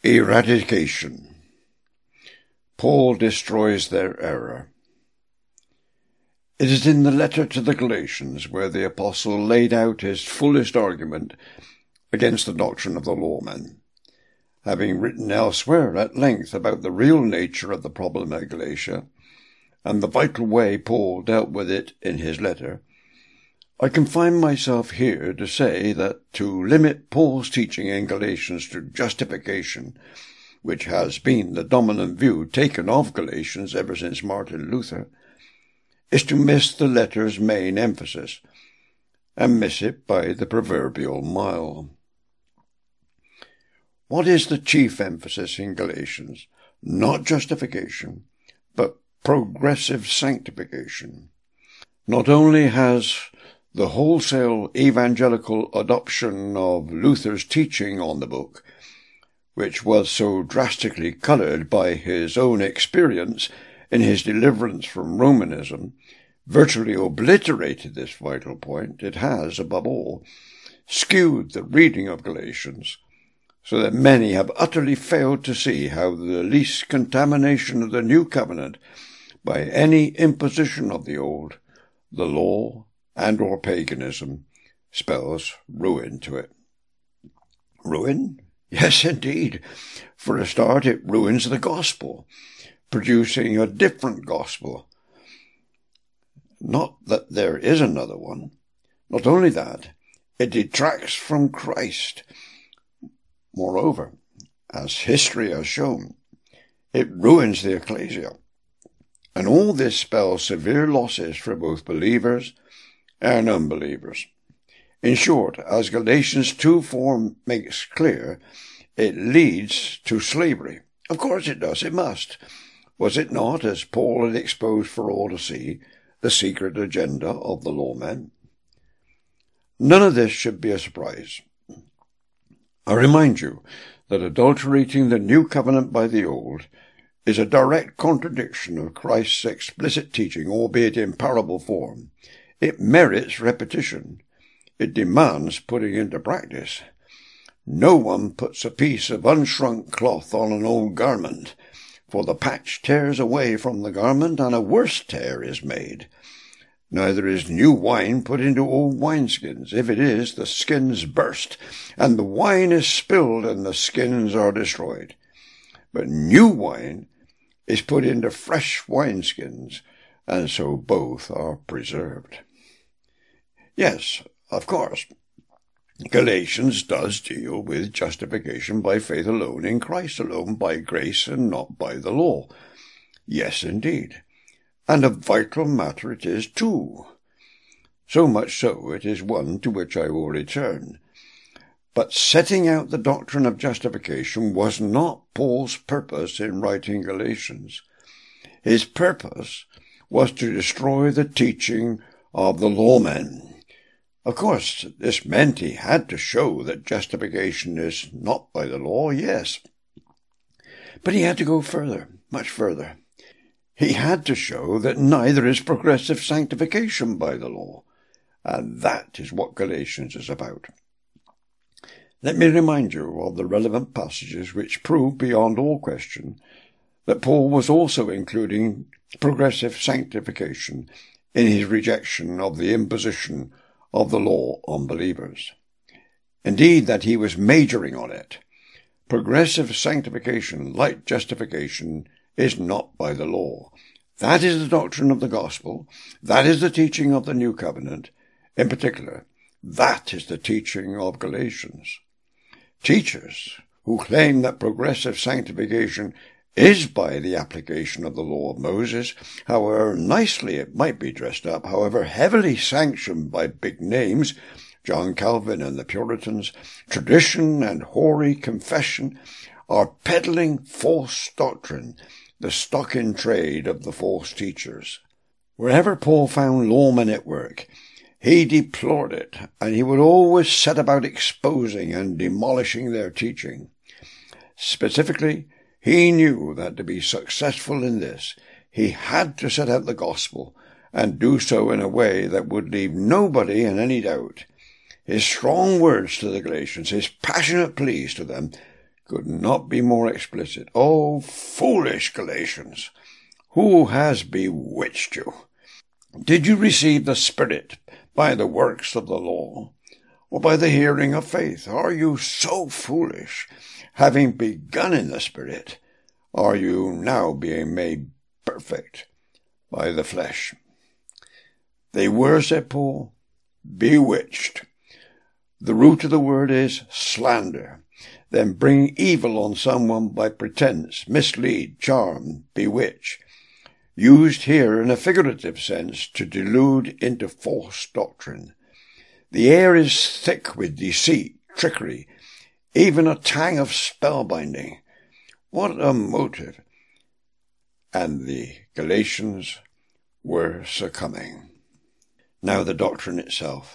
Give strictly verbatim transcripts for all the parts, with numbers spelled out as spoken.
Eradication. Paul destroys their error. It is in the letter to the Galatians where the apostle laid out his fullest argument against the doctrine of the lawmen. Having written elsewhere at length about the real nature of the problem at Galatia, and the vital way Paul dealt with it in his letter, I confine myself here to say that to limit Paul's teaching in Galatians to justification, which has been the dominant view taken of Galatians ever since Martin Luther, is to miss the letter's main emphasis, and miss it by the proverbial mile. What is the chief emphasis in Galatians? Not justification, but progressive sanctification. Not only has the wholesale evangelical adoption of Luther's teaching on the book, which was so drastically coloured by his own experience in his deliverance from Romanism, virtually obliterated this vital point, it has, above all, skewed the reading of Galatians, so that many have utterly failed to see how the least contamination of the new covenant by any imposition of the old, the law, and or paganism, spells ruin to it. Ruin? Yes, indeed. For a start, it ruins the gospel, producing a different gospel. Not that there is another one. Not only that, it detracts from Christ. Moreover, as history has shown, it ruins the ecclesia. And all this spells severe losses for both believers and unbelievers. In short, as Galatians two four makes clear, it leads to slavery. Of course it does, it must. Was it not, as Paul had exposed for all to see, the secret agenda of the lawmen? None of this should be a surprise. I remind you that adulterating the new covenant by the old is a direct contradiction of Christ's explicit teaching, albeit in parable form. It merits repetition. It demands putting into practice. No one puts a piece of unshrunk cloth on an old garment, for the patch tears away from the garment, and a worse tear is made. Neither is new wine put into old wineskins. If it is, the skins burst, and the wine is spilled, and the skins are destroyed. But new wine is put into fresh wineskins, and so both are preserved. Yes, of course, Galatians does deal with justification by faith alone, in Christ alone, by grace and not by the law. Yes, indeed. And a vital matter it is, too. So much so it is one to which I will return. But setting out the doctrine of justification was not Paul's purpose in writing Galatians. His purpose was to destroy the teaching of the lawmen. Of course, this meant he had to show that justification is not by the law, yes. But he had to go further, much further. He had to show that neither is progressive sanctification by the law, and that is what Galatians is about. Let me remind you of the relevant passages which prove beyond all question that Paul was also including progressive sanctification in his rejection of the imposition of the law on believers. Indeed, that he was majoring on it. Progressive sanctification, like justification, is not by the law. That is the doctrine of the gospel. That is the teaching of the new covenant. In particular, that is the teaching of Galatians. Teachers who claim that progressive sanctification is by the application of the law of Moses, however nicely it might be dressed up, however heavily sanctioned by big names, John Calvin and the Puritans, tradition and hoary confession, are peddling false doctrine, the stock in trade of the false teachers. Wherever Paul found lawmen at work, he deplored it, and he would always set about exposing and demolishing their teaching. Specifically, he knew that to be successful in this, he had to set out the gospel, and do so in a way that would leave nobody in any doubt. His strong words to the Galatians, his passionate pleas to them, could not be more explicit. Oh, foolish Galatians! Who has bewitched you? Did you receive the Spirit by the works of the law, or by the hearing of faith? Are you so foolish? Having begun in the Spirit, are you now being made perfect by the flesh? They were, said Paul, bewitched. The root of the word is slander. Then bring evil on someone by pretense, mislead, charm, bewitch. Used here in a figurative sense to delude into false doctrine. The air is thick with deceit, trickery, even a tang of spellbinding. What a motive! And the Galatians were succumbing. Now the doctrine itself.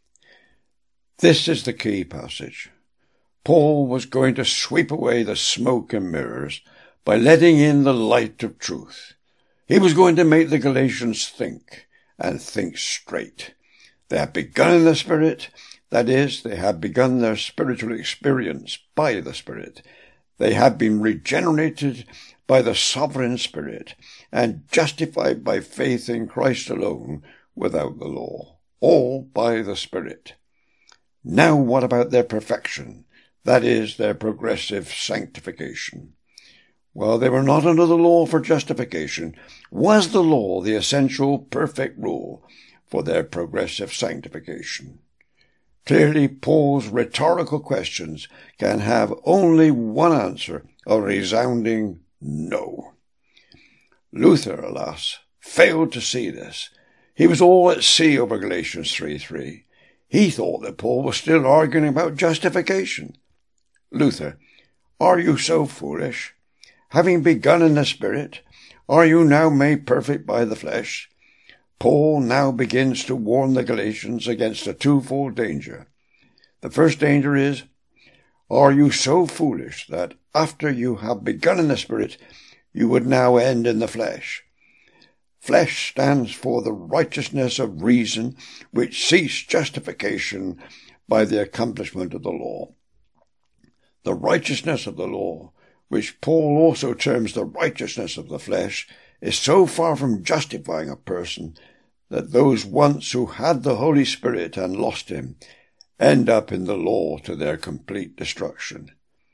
This is the key passage. Paul was going to sweep away the smoke and mirrors by letting in the light of truth. He was going to make the Galatians think, and think straight. They had begun in the Spirit, that is, they had begun their spiritual experience by the Spirit. They had been regenerated by the sovereign Spirit, and justified by faith in Christ alone, without the law, all by the Spirit. Now what about their perfection, that is, their progressive sanctification? Well, they were not under the law for justification. Was the law the essential perfect rule for their progressive sanctification? Clearly, Paul's rhetorical questions can have only one answer, a resounding no. Luther, alas, failed to see this. He was all at sea over Galatians three three. He thought that Paul was still arguing about justification. Luther, are you so foolish? Having begun in the Spirit, are you now made perfect by the flesh? Paul now begins to warn the Galatians against a twofold danger. The first danger is, are you so foolish that after you have begun in the Spirit, you would now end in the flesh? Flesh stands for the righteousness of reason which seeks justification by the accomplishment of the law. The righteousness of the law, which Paul also terms the righteousness of the flesh, is so far from justifying a person that those once who had the Holy Spirit and lost him end up in the law to their complete destruction.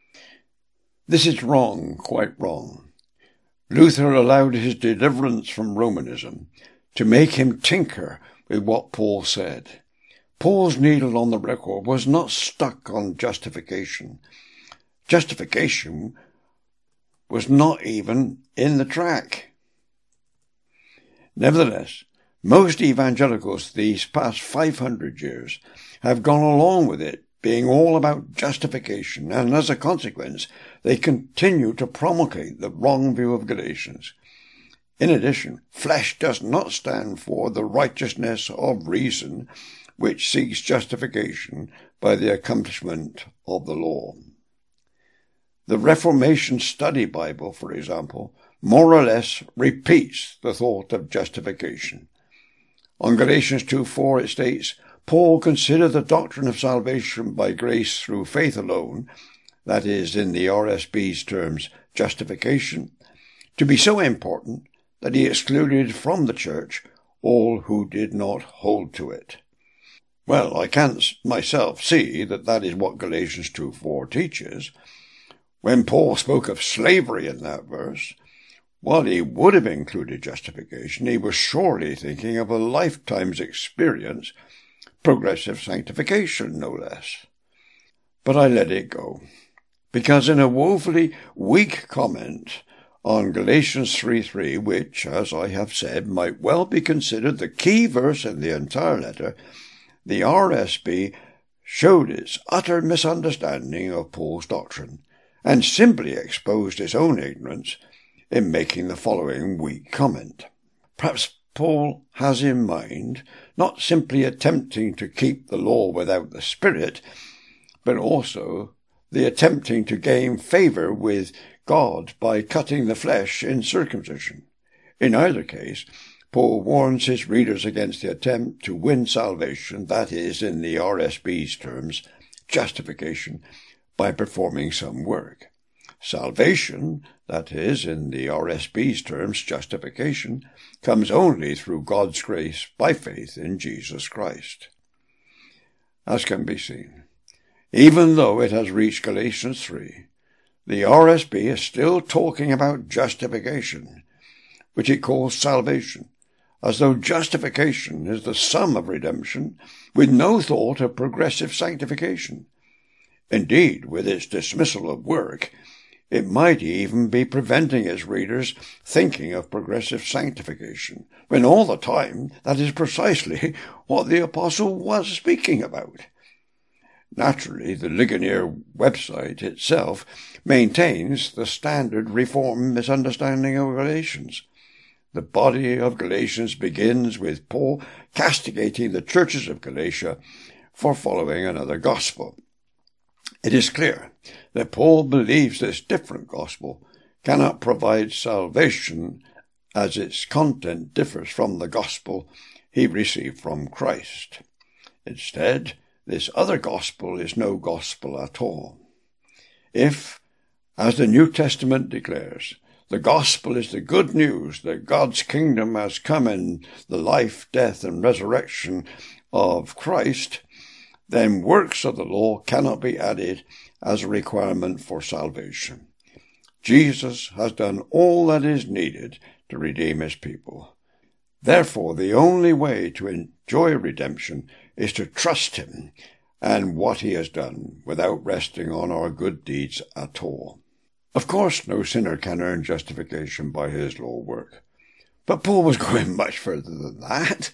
This is wrong, quite wrong. Luther allowed his deliverance from Romanism to make him tinker with what Paul said. Paul's needle on the record was not stuck on justification. Justification was not even in the track. Nevertheless, most evangelicals these past five hundred years have gone along with it being all about justification, and as a consequence, they continue to promulgate the wrong view of Galatians. In addition, flesh does not stand for the righteousness of reason, which seeks justification by the accomplishment of the law. The Reformation Study Bible, for example, more or less repeats the thought of justification. On Galatians two four it states, Paul considered the doctrine of salvation by grace through faith alone, that is, in the R S B's terms, justification, to be so important that he excluded from the church all who did not hold to it. Well, I can't myself see that that is what Galatians two four teaches. When Paul spoke of slavery in that verse, while he would have included justification, he was surely thinking of a lifetime's experience, progressive sanctification, no less. But I let it go, because in a woefully weak comment on Galatians three three, which, as I have said, might well be considered the key verse in the entire letter, the R S B showed its utter misunderstanding of Paul's doctrine, and simply exposed its own ignorance in making the following weak comment. Perhaps Paul has in mind not simply attempting to keep the law without the Spirit, but also the attempting to gain favour with God by cutting the flesh in circumcision. In either case, Paul warns his readers against the attempt to win salvation, that is, in the R S B's terms, justification, by performing some work. Salvation, that is, in the R S B's terms, justification, comes only through God's grace by faith in Jesus Christ. As can be seen, even though it has reached Galatians three, the R S B is still talking about justification, which it calls salvation, as though justification is the sum of redemption, with no thought of progressive sanctification. Indeed, with its dismissal of work, it might even be preventing its readers thinking of progressive sanctification, when all the time that is precisely what the Apostle was speaking about. Naturally, the Ligonier website itself maintains the standard Reformed misunderstanding of Galatians. The body of Galatians begins with Paul castigating the churches of Galatia for following another gospel. It is clear that Paul believes this different gospel cannot provide salvation, as its content differs from the gospel he received from Christ. Instead, this other gospel is no gospel at all. If, as the New Testament declares, the gospel is the good news that God's kingdom has come in the life, death, and resurrection of Christ, then works of the law cannot be added as a requirement for salvation. Jesus has done all that is needed to redeem his people. Therefore, the only way to enjoy redemption is to trust him and what he has done, without resting on our good deeds at all. Of course, no sinner can earn justification by his law work, but Paul was going much further than that.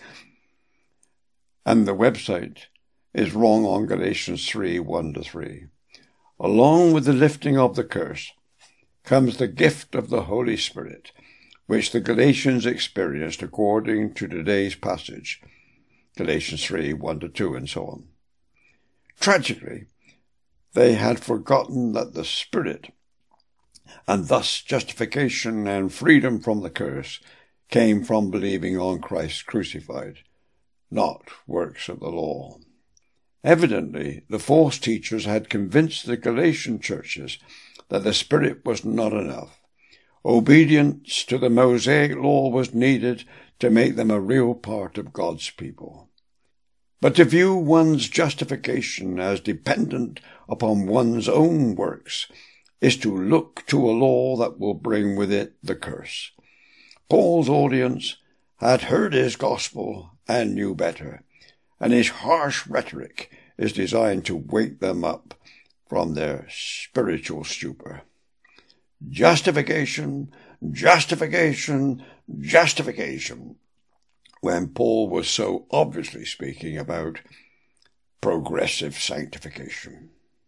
And the website is wrong on Galatians three, one to three. Along with the lifting of the curse comes the gift of the Holy Spirit, which the Galatians experienced according to today's passage, Galatians three, one to two, and so on. Tragically, they had forgotten that the Spirit, and thus justification and freedom from the curse, came from believing on Christ crucified, not works of the law. Evidently, the false teachers had convinced the Galatian churches that the Spirit was not enough. Obedience to the Mosaic law was needed to make them a real part of God's people. But to view one's justification as dependent upon one's own works is to look to a law that will bring with it the curse. Paul's audience had heard his gospel and knew better, and his harsh rhetoric is designed to wake them up from their spiritual stupor. Justification, justification, justification, when Paul was so obviously speaking about progressive sanctification.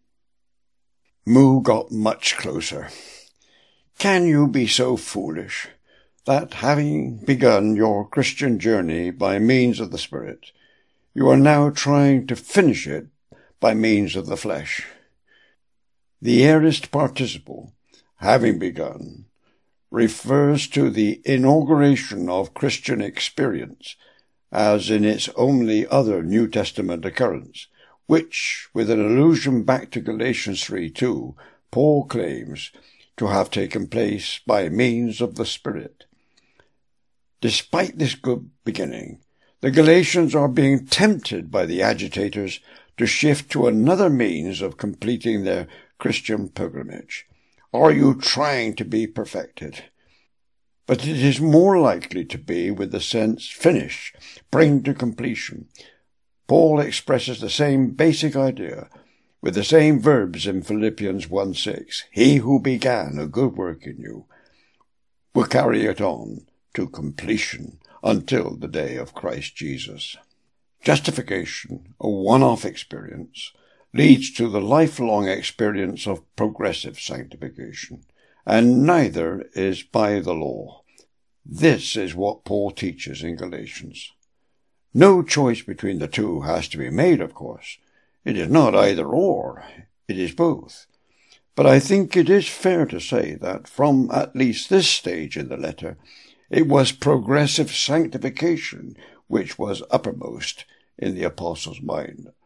Moo got much closer. Can you be so foolish that, having begun your Christian journey by means of the Spirit, you are now trying to finish it by means of the flesh? The aorist participle, having begun, refers to the inauguration of Christian experience, as in its only other New Testament occurrence, which, with an allusion back to Galatians three two, Paul claims to have taken place by means of the Spirit. Despite this good beginning, the Galatians are being tempted by the agitators to shift to another means of completing their Christian pilgrimage. Are you trying to be perfected? But it is more likely to be with the sense finish, bring to completion. Paul expresses the same basic idea with the same verbs in Philippians one six. He who began a good work in you will carry it on to completion until the day of Christ Jesus. Justification, a one-off experience, leads to the lifelong experience of progressive sanctification, and neither is by the law. This is what Paul teaches in Galatians. No choice between the two has to be made, of course. It is not either or, it is both. But I think it is fair to say that from at least this stage in the letter, it was progressive sanctification which was uppermost in the apostle's mind,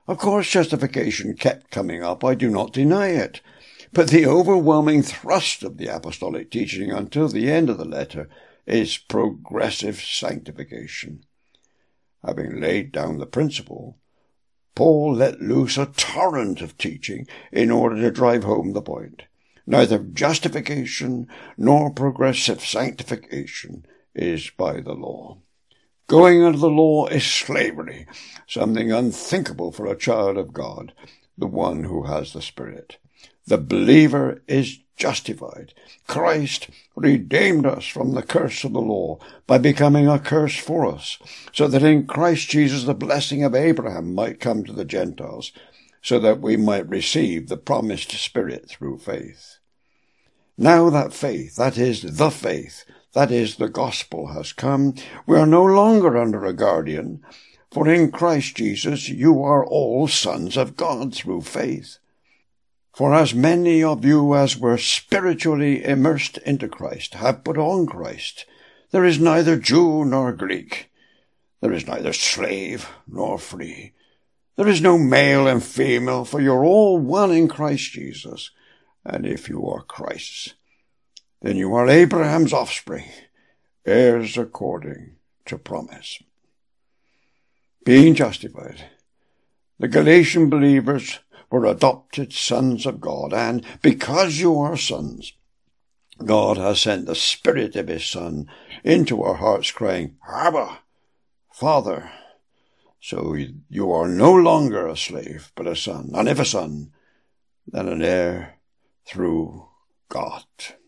Of course, justification kept coming up, I do not deny it. But the overwhelming thrust of the apostolic teaching until the end of the letter is progressive sanctification. Having laid down the principle, Paul let loose a torrent of teaching in order to drive home the point. Neither justification nor progressive sanctification is by the law. Going under the law is slavery, something unthinkable for a child of God, the one who has the Spirit. The believer is justified. Christ redeemed us from the curse of the law by becoming a curse for us, so that in Christ Jesus the blessing of Abraham might come to the Gentiles, so that we might receive the promised Spirit through faith. Now that faith, that is, the faith, that is, the gospel has come, we are no longer under a guardian, for in Christ Jesus you are all sons of God through faith. For as many of you as were spiritually immersed into Christ have put on Christ. There is neither Jew nor Greek. There is neither slave nor free. There is no male and female, for you're all one in Christ Jesus. And if you are Christ's, then you are Abraham's offspring, heirs according to promise. Being justified, the Galatian believers were adopted sons of God, and because you are sons, God has sent the Spirit of his Son into our hearts, crying, Abba, Father. So you are no longer a slave, but a son, and if a son, then an heir through God.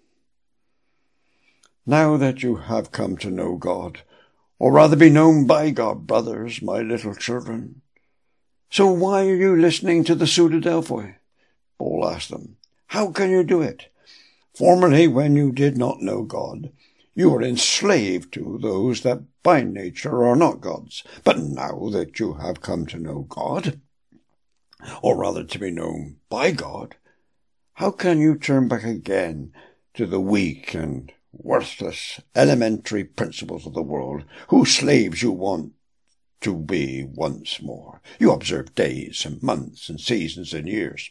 Now that you have come to know God, or rather be known by God, brothers, my little children, so why are you listening to the pseudo-Delphoi? Paul asked them. How can you do it? Formerly, when you did not know God, you were enslaved to those that by nature are not gods. But now that you have come to know God, or rather to be known by God, how can you turn back again to the weak and worthless elementary principles of the world, whose slaves you want to be once more? You observe days and months and seasons and years.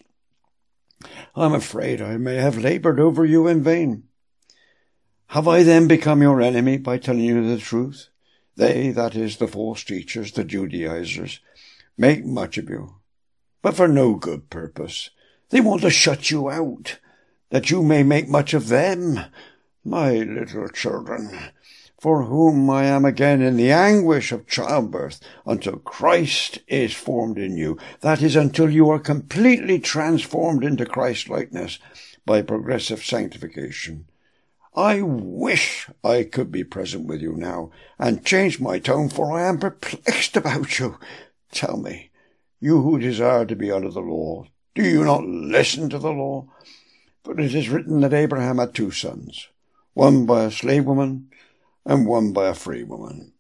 I'm afraid I may have laboured over you in vain. Have I then become your enemy by telling you the truth? They, that is, the false teachers, the Judaizers, make much of you, but for no good purpose. They want to shut you out, that you may make much of them, my little children, for whom I am again in the anguish of childbirth, until Christ is formed in you, that is, until you are completely transformed into Christ-likeness by progressive sanctification. I wish I could be present with you now, and change my tone, for I am perplexed about you. Tell me, you who desire to be under the law, do you not listen to the law? For it is written that Abraham had two sons, one by a slave woman, and one by a free woman.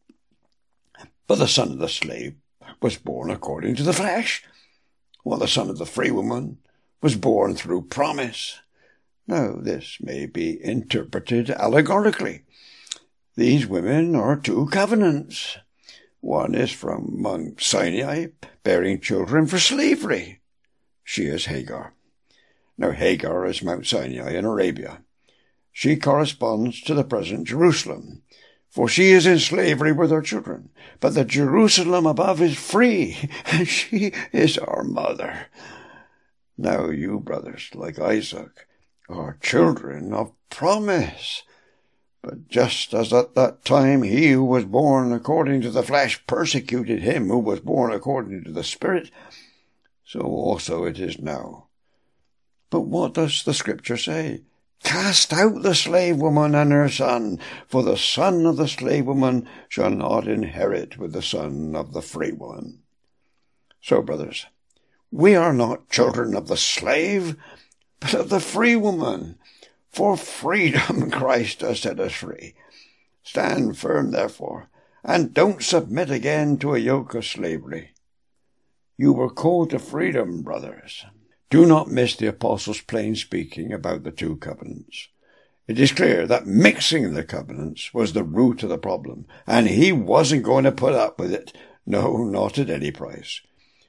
But the son of the slave was born according to the flesh, while the son of the free woman was born through promise. Now this may be interpreted allegorically. These women are two covenants. One is from Mount Sinai, bearing children for slavery. She is Hagar. Now Hagar is Mount Sinai in Arabia. She corresponds to the present Jerusalem, for she is in slavery with her children. But the Jerusalem above is free, and she is our mother. Now you, brothers, like Isaac, are children of promise. But just as at that time he who was born according to the flesh persecuted him who was born according to the Spirit, so also it is now. But what does the Scripture say? Cast out the slave woman and her son, for the son of the slave woman shall not inherit with the son of the free one. So, brothers, we are not children of the slave, but of the free woman. For freedom Christ has set us free. Stand firm, therefore, and don't submit again to a yoke of slavery. You were called to freedom, brothers. Do not miss the apostle's plain speaking about the two covenants. It is clear that mixing the covenants was the root of the problem, and he wasn't going to put up with it. No, not at any price.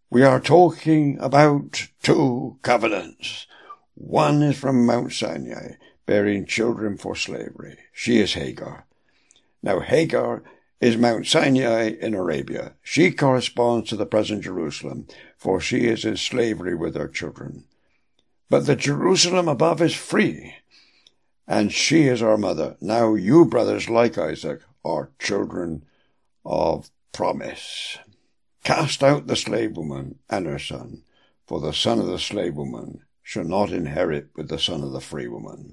We are talking about two covenants. One is from Mount Sinai, bearing children for slavery. She is Hagar. Now Hagar is Mount Sinai in Arabia. She corresponds to the present Jerusalem, for she is in slavery with her children. But the Jerusalem above is free, and she is our mother. Now you, brothers, like Isaac, are children of promise. Cast out the slave woman and her son, for the son of the slave woman shall not inherit with the son of the free woman.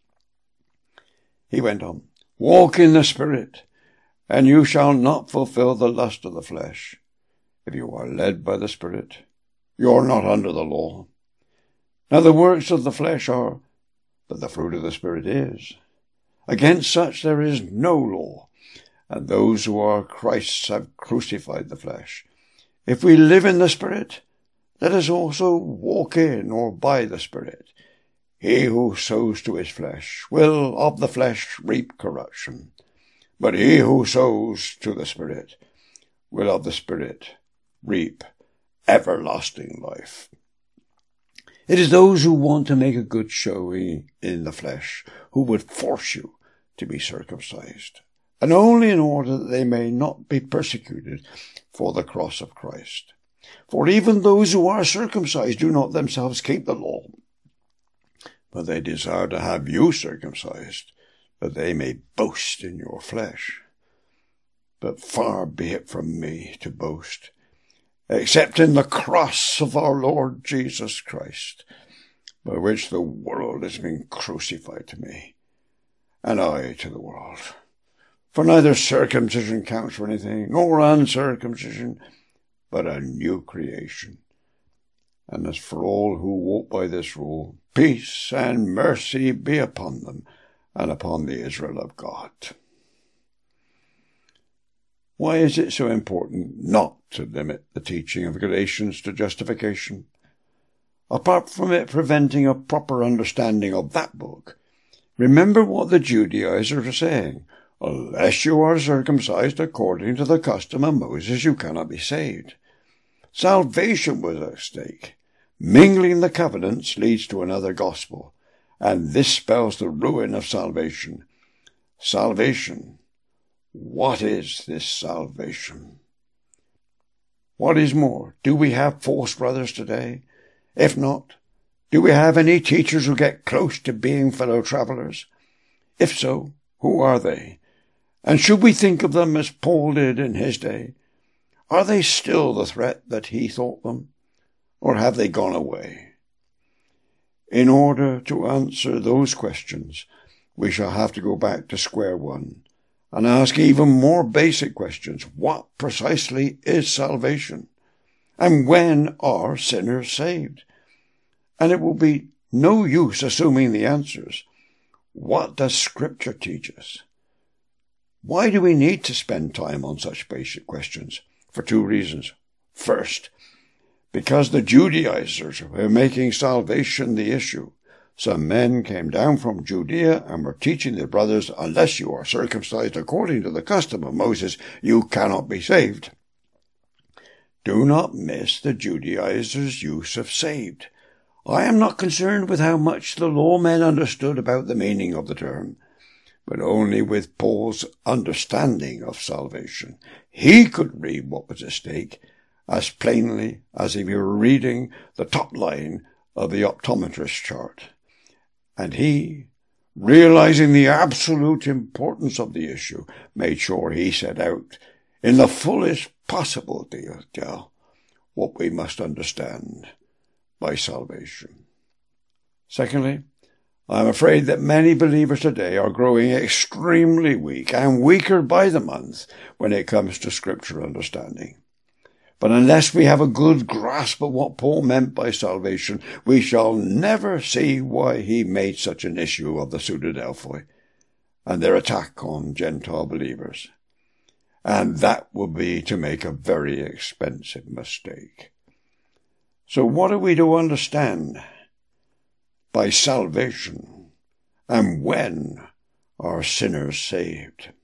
He went on, Walk in the Spirit, and you shall not fulfill the lust of the flesh. If you are led by the Spirit, you are not under the law. Now the works of the flesh are, but the fruit of the Spirit is. Against such there is no law, and those who are Christ's have crucified the flesh. If we live in the Spirit, let us also walk in or by the Spirit. He who sows to his flesh will of the flesh reap corruption, but he who sows to the Spirit will of the Spirit reap everlasting life. It is those who want to make a good showing in the flesh who would force you to be circumcised, and only in order that they may not be persecuted for the cross of Christ. For even those who are circumcised do not themselves keep the law, but they desire to have you circumcised, that they may boast in your flesh. But far be it from me to boast, except in the cross of our Lord Jesus Christ, by which the world has been crucified to me, and I to the world. For neither circumcision counts for anything, nor uncircumcision, but a new creation. And as for all who walk by this rule, peace and mercy be upon them, and upon the Israel of God. Why is it so important not to limit the teaching of Galatians to justification? Apart from it preventing a proper understanding of that book, remember what the Judaizers are saying. Unless you are circumcised according to the custom of Moses, you cannot be saved. Salvation was at stake. Mingling the covenants leads to another gospel, and this spells the ruin of salvation. Salvation. What is this salvation? What is more, do we have false brothers today? If not, do we have any teachers who get close to being fellow travelers? If so, who are they? And should we think of them as Paul did in his day? Are they still the threat that he thought them, or have they gone away? In order to answer those questions, we shall have to go back to square one and ask even more basic questions. What precisely is salvation? And when are sinners saved? And it will be no use assuming the answers. What does Scripture teach us? Why do we need to spend time on such basic questions? For two reasons. First, because the Judaizers were making salvation the issue. Some men came down from Judea and were teaching their brothers, unless you are circumcised according to the custom of Moses, you cannot be saved. Do not miss the Judaizers' use of saved. I am not concerned with how much the lawmen understood about the meaning of the term, but only with Paul's understanding of salvation. He could read what was at stake as plainly as if he were reading the top line of the optometrist chart. And he, realizing the absolute importance of the issue, made sure he set out in the fullest possible detail what we must understand by salvation. Secondly, I am afraid that many believers today are growing extremely weak and weaker by the month when it comes to scripture understanding. But unless we have a good grasp of what Paul meant by salvation, we shall never see why he made such an issue of the Pseudo-Delphoi and their attack on Gentile believers. And that will be to make a very expensive mistake. So what are we to understand by salvation, and when are sinners saved?